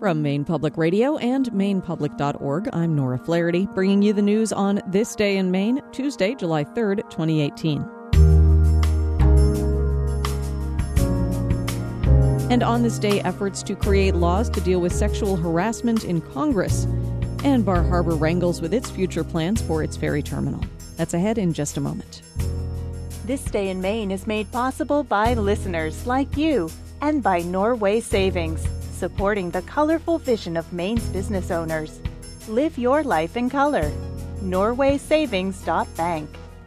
From Maine Public Radio and MainePublic.org, I'm Nora Flaherty, bringing you the news on This Day in Maine, Tuesday, July 3rd, 2018. And on this day, efforts to create laws to deal with sexual harassment in Congress. And Bar Harbor wrangles with its future plans for its ferry terminal. That's ahead in just a moment. This Day in Maine is made possible by listeners like you and by Norway Savings, supporting the colorful vision of Maine's business owners. Live your life in color. NorwaySavings.bank.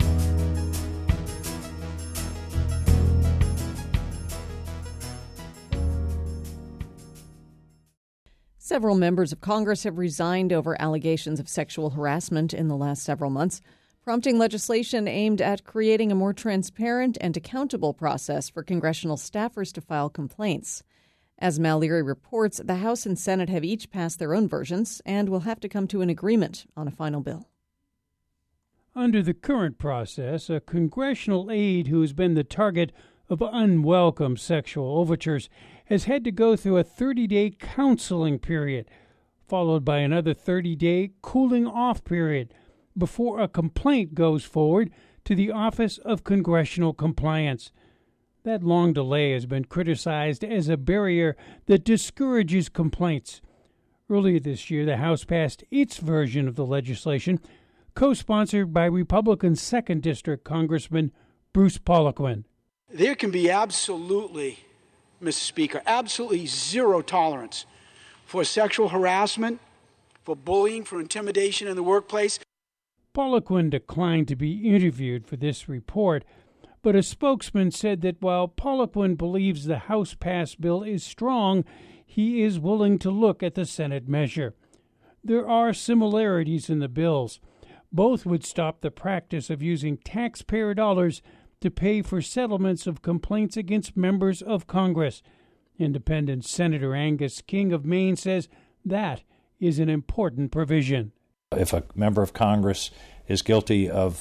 Several members of Congress have resigned over allegations of sexual harassment in the last several months, prompting legislation aimed at creating a more transparent and accountable process for congressional staffers to file complaints. As Mal Leary reports, the House and Senate have each passed their own versions and will have to come to an agreement on a final bill. Under the current process, a congressional aide who has been the target of unwelcome sexual overtures has had to go through a 30-day counseling period, followed by another 30-day cooling-off period, before a complaint goes forward to the Office of Congressional Compliance. That long delay has been criticized as a barrier that discourages complaints. Earlier this year, the House passed its version of the legislation, co-sponsored by Republican 2nd District Congressman Bruce Poliquin. There can be absolutely, Mr. Speaker, absolutely zero tolerance for sexual harassment, for bullying, for intimidation in the workplace. Poliquin declined to be interviewed for this report, but a spokesman said that while Poliquin believes the House-passed bill is strong, he is willing to look at the Senate measure. There are similarities in the bills. Both would stop the practice of using taxpayer dollars to pay for settlements of complaints against members of Congress. Independent Senator Angus King of Maine says that is an important provision. If a member of Congress is guilty of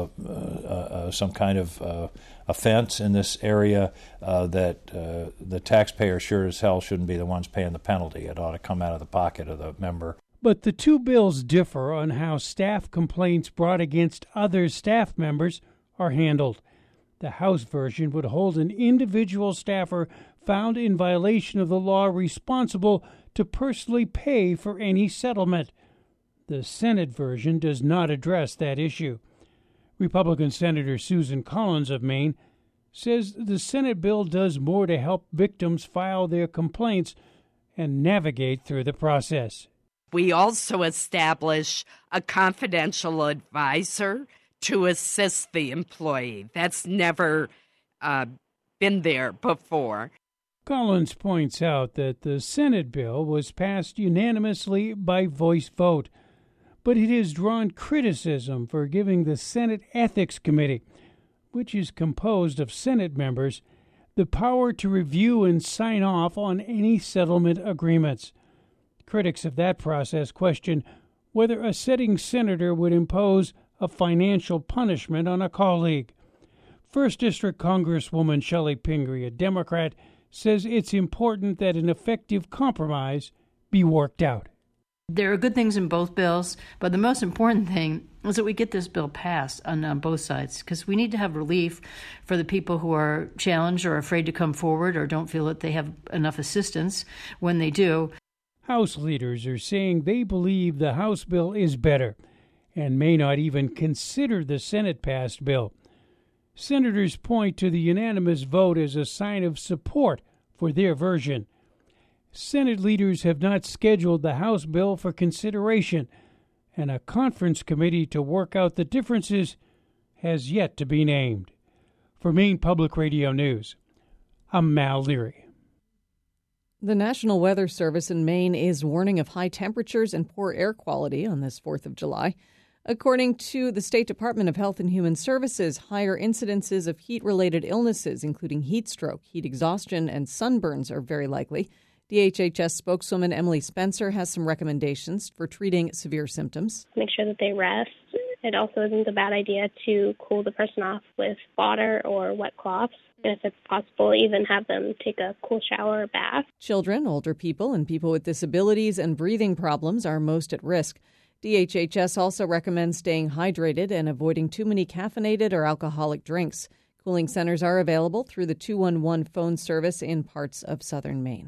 some kind of offense in this area, that the taxpayer sure as hell shouldn't be the ones paying the penalty. It ought to come out of the pocket of the member. But the two bills differ on how staff complaints brought against other staff members are handled. The House version would hold an individual staffer found in violation of the law responsible to personally pay for any settlement. The Senate version does not address that issue. Republican Senator Susan Collins of Maine says the Senate bill does more to help victims file their complaints and navigate through the process. We also establish a confidential advisor to assist the employee. That's never been there before. Collins points out that the Senate bill was passed unanimously by voice vote, but it has drawn criticism for giving the Senate Ethics Committee, which is composed of Senate members, the power to review and sign off on any settlement agreements. Critics of that process question whether a sitting senator would impose a financial punishment on a colleague. 1st District Congresswoman Shelley Pingree, a Democrat, says it's important that an effective compromise be worked out. There are good things in both bills, but the most important thing is that we get this bill passed on both sides, because we need to have relief for the people who are challenged or afraid to come forward or don't feel that they have enough assistance when they do. House leaders are saying they believe the House bill is better and may not even consider the Senate-passed bill. Senators point to the unanimous vote as a sign of support for their version. Senate leaders have not scheduled the House bill for consideration, and a conference committee to work out the differences has yet to be named. For Maine Public Radio News, I'm Mal Leary. The National Weather Service in Maine is warning of high temperatures and poor air quality on this 4th of July. According to the State Department of Health and Human Services, higher incidences of heat-related illnesses, including heat stroke, heat exhaustion, and sunburns, are very likely. DHHS spokeswoman Emily Spencer has some recommendations for treating severe symptoms. Make sure that they rest it also isn't a bad idea to cool the person off with water or wet cloths. And if it's possible, even have them take a cool shower or bath. Children, older people, and people with disabilities and breathing problems are most at risk. DHHS also recommends staying hydrated and avoiding too many caffeinated or alcoholic drinks. Cooling centers are available through the 211 phone service in parts of southern Maine.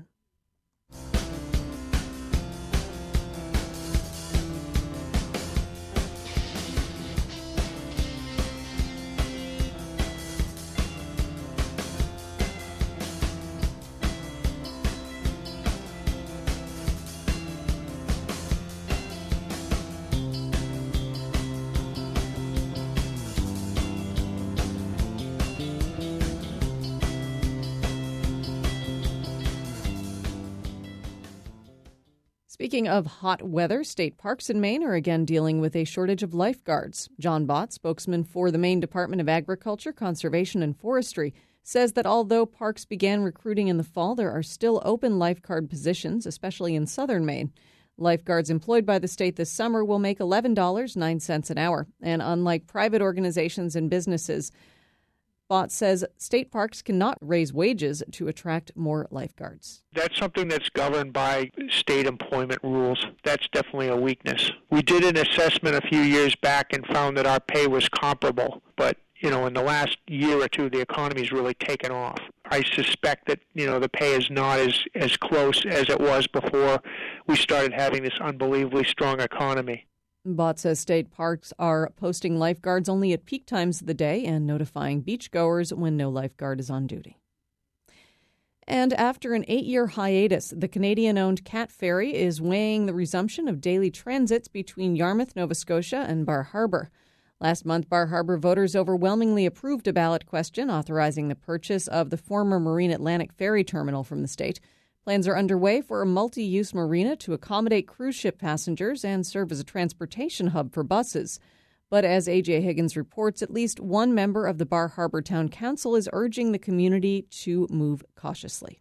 Speaking of hot weather, state parks in Maine are again dealing with a shortage of lifeguards. John Bott, spokesman for the Maine Department of Agriculture, Conservation, and Forestry, says that although parks began recruiting in the fall, there are still open lifeguard positions, especially in southern Maine. Lifeguards employed by the state this summer will make $11.09 an hour. And unlike private organizations and businesses, Bott says state parks cannot raise wages to attract more lifeguards. That's something that's governed by state employment rules. That's definitely a weakness. We did an assessment a few years back and found that our pay was comparable, but in the last year or two, the economy's really taken off. I suspect that, the pay is not as close as it was before we started having this unbelievably strong economy. Bott says state parks are posting lifeguards only at peak times of the day and notifying beachgoers when no lifeguard is on duty. And after an 8-year hiatus, the Canadian-owned Cat Ferry is weighing the resumption of daily transits between Yarmouth, Nova Scotia, and Bar Harbor. Last month, Bar Harbor voters overwhelmingly approved a ballot question authorizing the purchase of the former Marine Atlantic Ferry Terminal from the state. Plans are underway for a multi-use marina to accommodate cruise ship passengers and serve as a transportation hub for buses. But as A.J. Higgins reports, at least one member of the Bar Harbor Town Council is urging the community to move cautiously.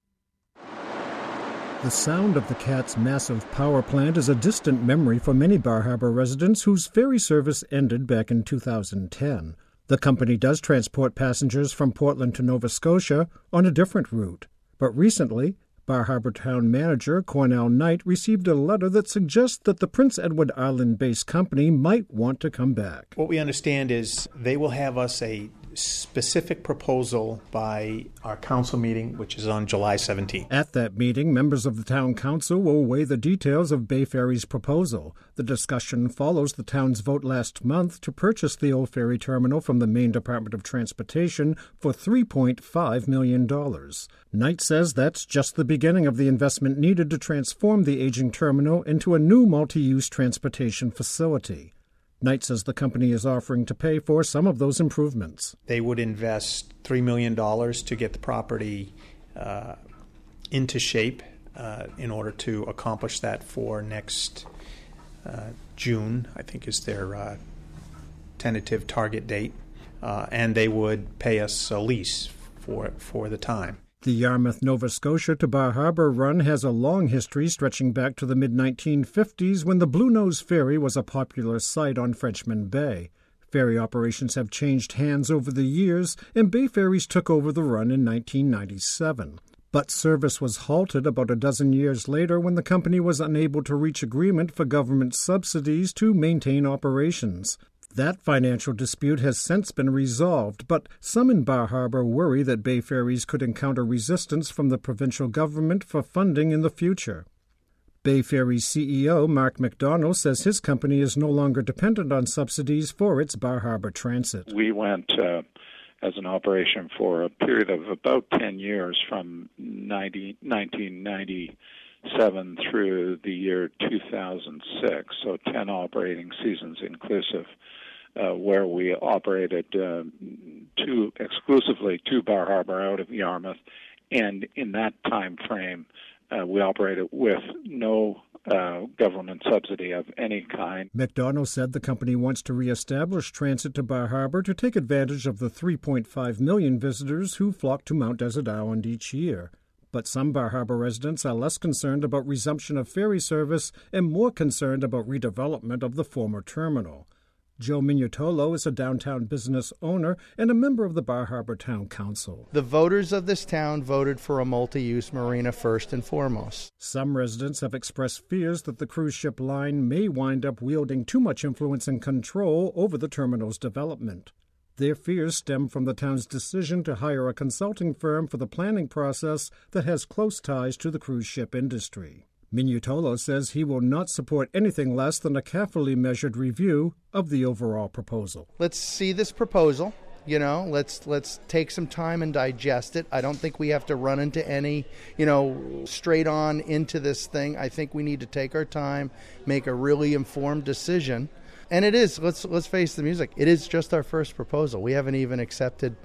The sound of the Cat's massive power plant is a distant memory for many Bar Harbor residents whose ferry service ended back in 2010. The company does transport passengers from Portland to Nova Scotia on a different route. But recently, Bar Harbor Town Manager Cornell Knight received a letter that suggests that the Prince Edward Island-based company might want to come back. What we understand is they will have us a specific proposal by our council meeting, which is on July 17th. At that meeting, members of the town council will weigh the details of Bay Ferry's proposal. The discussion follows the town's vote last month to purchase the old ferry terminal from the Maine Department of Transportation for $3.5 million. Knight says that's just the beginning of the investment needed to transform the aging terminal into a new multi-use transportation facility. Knight says the company is offering to pay for some of those improvements. They would invest $3 million to get the property into shape in order to accomplish that for next June, I think is their tentative target date. And they would pay us a lease for the time. The Yarmouth, Nova Scotia to Bar Harbor run has a long history stretching back to the mid-1950s when the Blue Nose Ferry was a popular sight on Frenchman Bay. Ferry operations have changed hands over the years, and Bay Ferries took over the run in 1997. But service was halted about a dozen years later when the company was unable to reach agreement for government subsidies to maintain operations. That financial dispute has since been resolved, but some in Bar Harbor worry that Bay Ferries could encounter resistance from the provincial government for funding in the future. Bay Ferries CEO Mark McDonald says his company is no longer dependent on subsidies for its Bar Harbor transit. We went as an operation for a period of about 10 years from 1997 through the year 2006, so 10 operating seasons inclusive. Where we operated exclusively to Bar Harbor out of Yarmouth, and in that time frame, we operated with no government subsidy of any kind. McDonald said the company wants to reestablish transit to Bar Harbor to take advantage of the 3.5 million visitors who flock to Mount Desert Island each year. But some Bar Harbor residents are less concerned about resumption of ferry service and more concerned about redevelopment of the former terminal. Joe Minutolo is a downtown business owner and a member of the Bar Harbor Town Council. The voters of this town voted for a multi-use marina first and foremost. Some residents have expressed fears that the cruise ship line may wind up wielding too much influence and control over the terminal's development. Their fears stem from the town's decision to hire a consulting firm for the planning process that has close ties to the cruise ship industry. Minutolo says he will not support anything less than a carefully measured review of the overall proposal. Let's see this proposal. Let's take some time and digest it. I don't think we have to run into any, straight on into this thing. I think we need to take our time, make a really informed decision. And it is, let's face the music, it is just our first proposal. We haven't even accepted,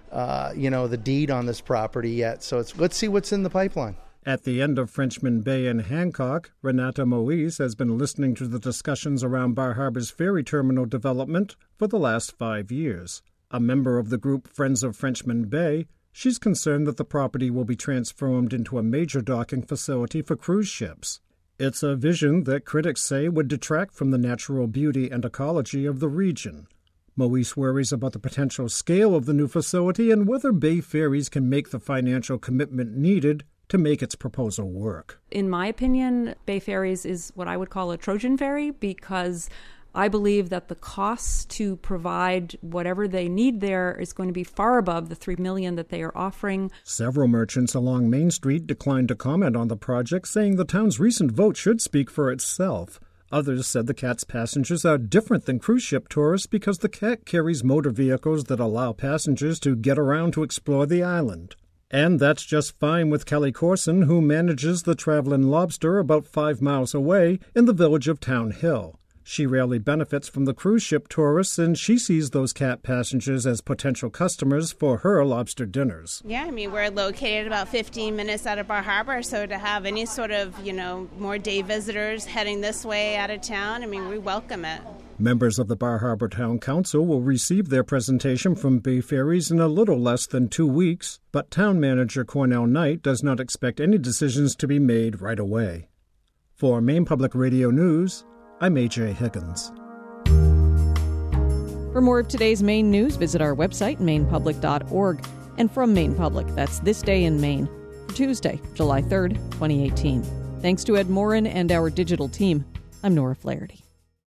the deed on this property yet. So let's see what's in the pipeline. At the end of Frenchman Bay and Hancock, Renata Moise has been listening to the discussions around Bar Harbor's ferry terminal development for the last 5 years. A member of the group Friends of Frenchman Bay, she's concerned that the property will be transformed into a major docking facility for cruise ships. It's a vision that critics say would detract from the natural beauty and ecology of the region. Moise worries about the potential scale of the new facility and whether Bay Ferries can make the financial commitment needed to make its proposal work. In my opinion, Bay Ferries is what I would call a Trojan ferry because I believe that the costs to provide whatever they need there is going to be far above the $3 million that they are offering. Several merchants along Main Street declined to comment on the project, saying the town's recent vote should speak for itself. Others said the CAT's passengers are different than cruise ship tourists because the CAT carries motor vehicles that allow passengers to get around to explore the island. And that's just fine with Kelly Corson, who manages the Travelin' Lobster about 5 miles away in the village of Town Hill. She rarely benefits from the cruise ship tourists, and she sees those CAT passengers as potential customers for her lobster dinners. Yeah, we're located about 15 minutes out of Bar Harbor, so to have any sort of, more day visitors heading this way out of town, we welcome it. Members of the Bar Harbor Town Council will receive their presentation from Bay Ferries in a little less than 2 weeks, but Town Manager Cornell Knight does not expect any decisions to be made right away. For Maine Public Radio News, I'm A.J. Higgins. For more of today's Maine news, visit our website, mainepublic.org. And from Maine Public, that's This Day in Maine, for Tuesday, July 3rd, 2018. Thanks to Ed Morin and our digital team. I'm Nora Flaherty.